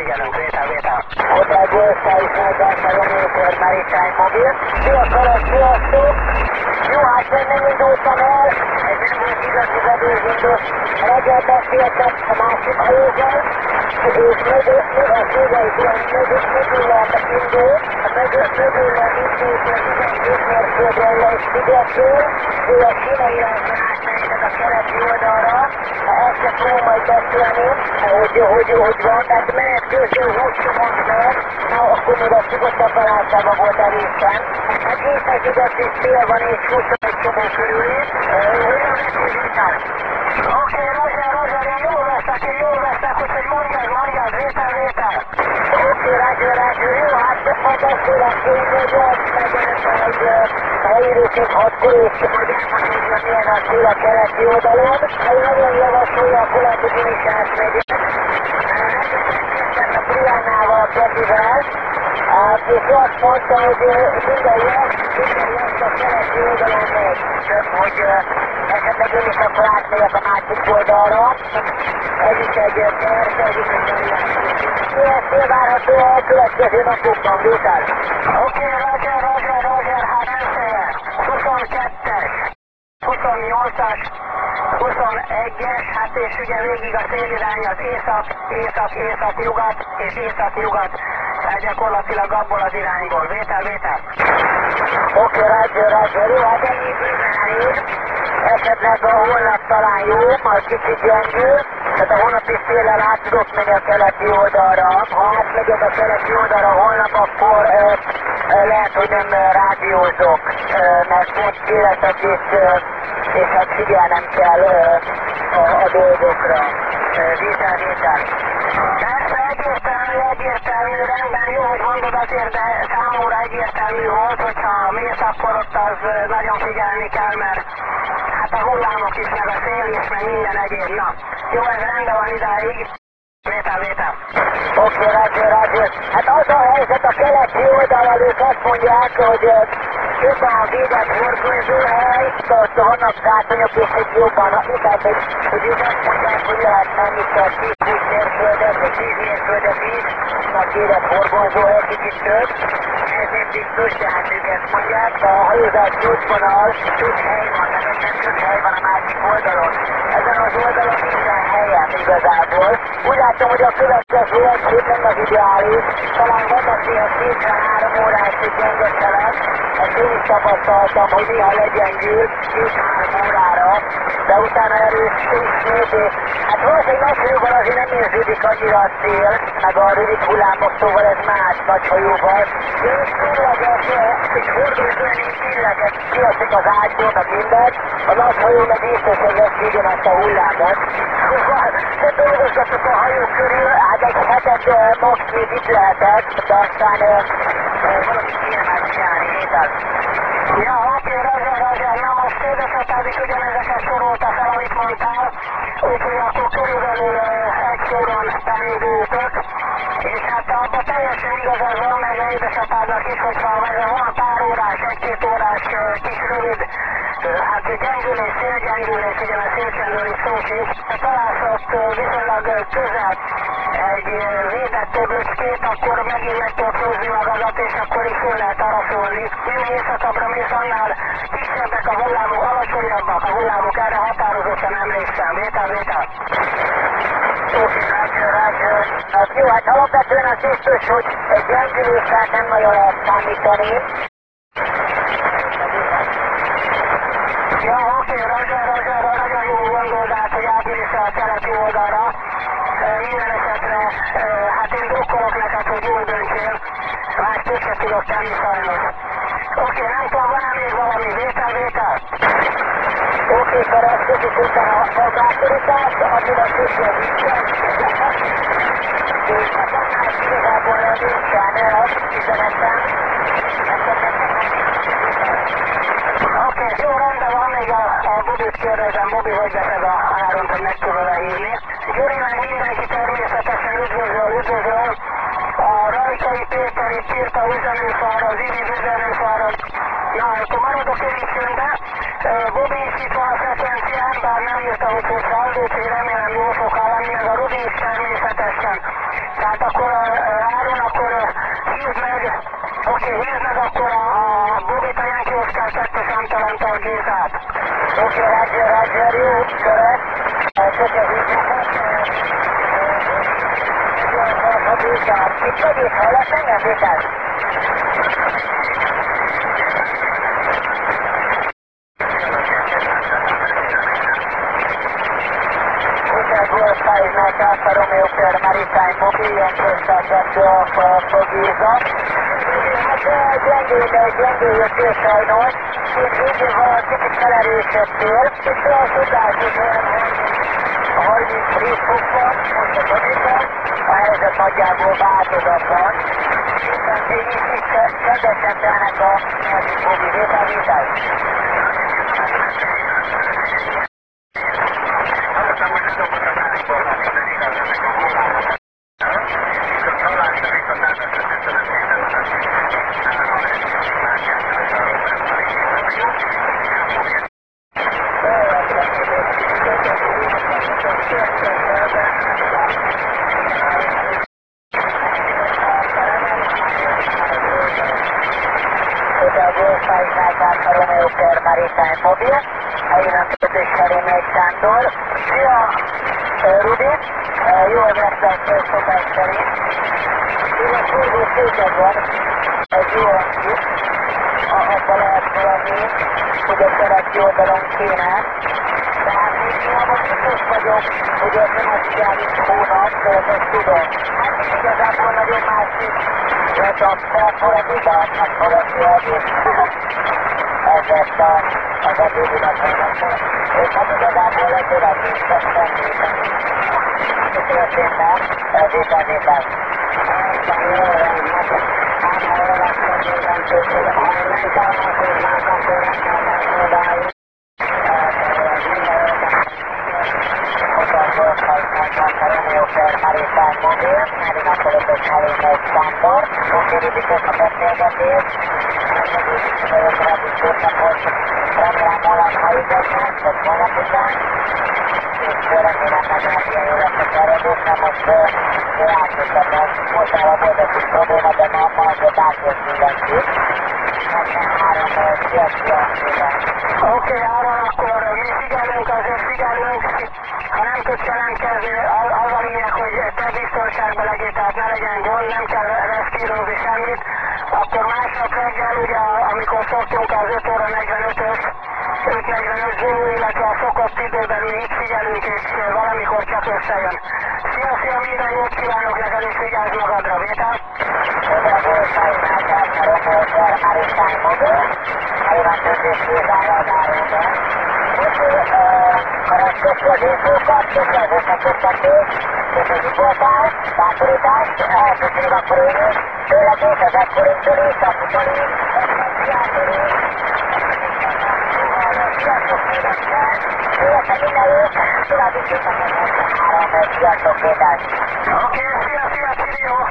figyelünk, vétel. Hotel Golfstar is megválta Romeo Maritime mobil. Sziasztok! Jó, hát én nem indultam el, ez nem volt igazi vedőzindul. Reggel beszéltem a másik hajóval, és mögülletek indul, a mögüllen indult a 12 mérföldről le egy szigetről, ő a kínairáson átmentek a keleti oldalra, ezt se fogom majd beszélni, hogy van, tehát menet közül húszomon meg, akkor még a szigetek alásában volt elészen. Hát észak-igaz is fél van és 21 csomó körül is. Olyan repülőtár. Oké, Roger, én jól veszek, úgyhogy mondjad, vétel. Oké, Roger, jó, hát csak beszélek én, hogy azt megjelent egy helyérészét 6-kor, és hogy elmondja, milyen a szél a keleti oldalon. Én nagyon javasolja, akkor lehet, hogy én is átmegyek. A Briannával, a Petivel, és azt mondta, hogy minden jött a keleti oldalon megy, hogy esetleg én is akkor átmegyek a másik oldalra. Ez is egy terv, ez is egy variáció. Ilyen szélvárható a következő napokban, vétel. Oké, Roger, hát elsője, 22-es, 28-as, 21-es, hát és ugye végig a szélirány az észak-nyugat és észak-nyugat, tehát gyakorlatilag abból az irányból. Vétel. Oké, Roger, jó, hát ennyi bőven elég. Esetleg a holnap talán jó, majd kicsit gyengül, tehát a holnapi széllel át tudok menni a keleti oldalra. Ha átmegyek a keleti oldalra holnap, akkor lehet, hogy nem rádiózok, mert pont szélesek és hát figyelnem kell a dolgokra. Vétel. Persze egyértelmű, rendben, jó, hogy mondod azért, de számomra egyértelmű volt, hogyha mész, akkor ott az nagyon figyelni kell, mert hát a hullámok is, meg a szél is, meg minden egyéb. Na, jó, ez rendben van idáig. Vétel. Oké, Roger. Hát az a helyzet a keleti oldalon, ők azt mondják, hogy jobban a védett horgonyzóhely, ott vannak gátonyok, és itt jobban, tehát hogy ők azt mondják, hogy lehet menni csak 10-20 mérföldet, vagy 10 mérföldet is, a védett horgonyzóhely kicsit több. Ez nem biztos, tehát ők ezt mondják, de a hajózás útvonal több hely van, nem több hely van a másik oldalon. Ezen az oldalon nincsen helyem igazából. Úgy látom, hogy a következő egy hét nem az ideális, talán vannak ilyen 2-3 órás és gyenge szelek, ezt én is tapasztaltam, hogy néha legyengül 2-3 órára, de utána erős ismét, és hát valószínűleg nagy hajóval azért nem érződik annyira a szél, meg a rövid hullámok, szóval ez más nagy hajóval. És tényleges, egy hordózóan így tényleges, kiesik az ágyból, meg mindent, a nagy hajó meg észre sem veszi ugyanazt a hullámot. Szóval ne dolgozzatok a hajó körül, hát egy hetet max még itt lehetett, de aztán valami kiemelt csinálni, vétel. Ja, oké, Roger, na most édesapádik ugyanezeket sorolta fel, amit mondtál, úgyhogy akkor körülbelül egy soron belépőtök, és hát abban teljesen igazad van, meg édesapádnak is, hogyha van pár órás, 1-2 órás kis rövid, hát gyengülés, szélgyengülés, ugye a szélcsendről is szó sincs, találsz ott viszonylag közel egy védett böcskét, akkor megint meg tudod húzni magadat, és akkor is föl lehet araszolni. Minél éjszakabbra mész, annál kisebbek a hullámok, alacsonyabbak a hullámok, erre határozottan emlékszem. Vétel. Oké, Roger. Jó, hát alapvetően az biztos, hogy egy gyengülésre nem nagyon lehet számítani. Ja, oké, Roger, nagyon jól gondold át, hogy átmész a keleti oldalra. Minden esetre, hát én drukkolok neked, hogy jól döntsél, más többet tudok tenni sajnos. Oké, nem tudom, van-e még valami vétel? Oké, keresztül, és utána a bátorítás, addig a szépen nincsen. És a tanás igazából nincsen üzenetem. Oké, jó, rendben van, még a Bobit kérdezem, Bobi, hogy veszed a áront, hogy meg tudod leírni. Gyuri, meg mindenki természetesen üdvözöl. A Rajkai Péter itt írt a üzenőfalra, az idén üzenőfalra. Na, akkor maradok én is jönbe. Bobi is itt van a frekvencián, bár nem írta, hogy fog hallni, úgyhogy remélem jól fog hallani, meg a Rudi is természetesen. Tehát Hát akkor Áron, akkor hívd meg, oké, hívd meg akkor a Bobita Yankee Oscar 2 számtalantal Gézát. Oké, Roger, jó, követ. Köszönjük hívjátok. A Gézát. Itt vagy itt, hallasz engem, Gézát? Golf 5 Mike Alfa Romeo per Maritime Mobile, questa Giacomo Giza. Hát gyengél jöttél sajnos, végéval kicsit felerősödtél, és a tudásod olyan 37 fok van, most a Bobitban, a helyzet nagyjából változatlan, viszont így csendesen telnek a másik Bobi vételvétel. Romeo per Maritime Mobile, jön a közös felé megy Sándor. Szia, Rudi, jól veszek szokás szerint. Igen, forgó széked van, egy jó hangzik, abban lehet venni, hogy a keleti oldalon kéne. Tehát még most biztos vagyok, hogy ez nem az ideális hónap, ezt tudom. Hát itt igazából nagyon másik, mert a Floridának valami egész ez lett az adódinak hónapon. És hát igazából egy olyan nincs semmi. Mi történne? Vétel. Aztán jól van, hát jól van, hogy nem történik, ha nem találkoznak, akkor nem kell odáig. A Romeo per Maritime Mobile, jön a közös felé megy Sándor. Oké, Rudikos a beszélgetés. Remélem holnap ha igaznak, vagy holnap után, és remélem megállja jól ezt a terjedést, mert most átmutatom, voltál a volt egy kis probléma, de ma azért átjött mindenkit. 73 Oké, Áron, akkor mi figyelünk, azért figyelünk, ha nem tudsz jelentkezni, az a lényeg, hogy te biztonságban legyél, tehát ne legyen gond, nem kell reszkírozni semmit, akkor másnap reggel, ugye, amikor szoktunk az 5 óra 45-ös, 5:45 zó, illetve a szokott időben így figyelünk, és valamikor csak összejön. Szia, minden jót kívánok neked, és vigyázz magadra, vétel? Sziasztok, Péter! Oké, szia, Cirió!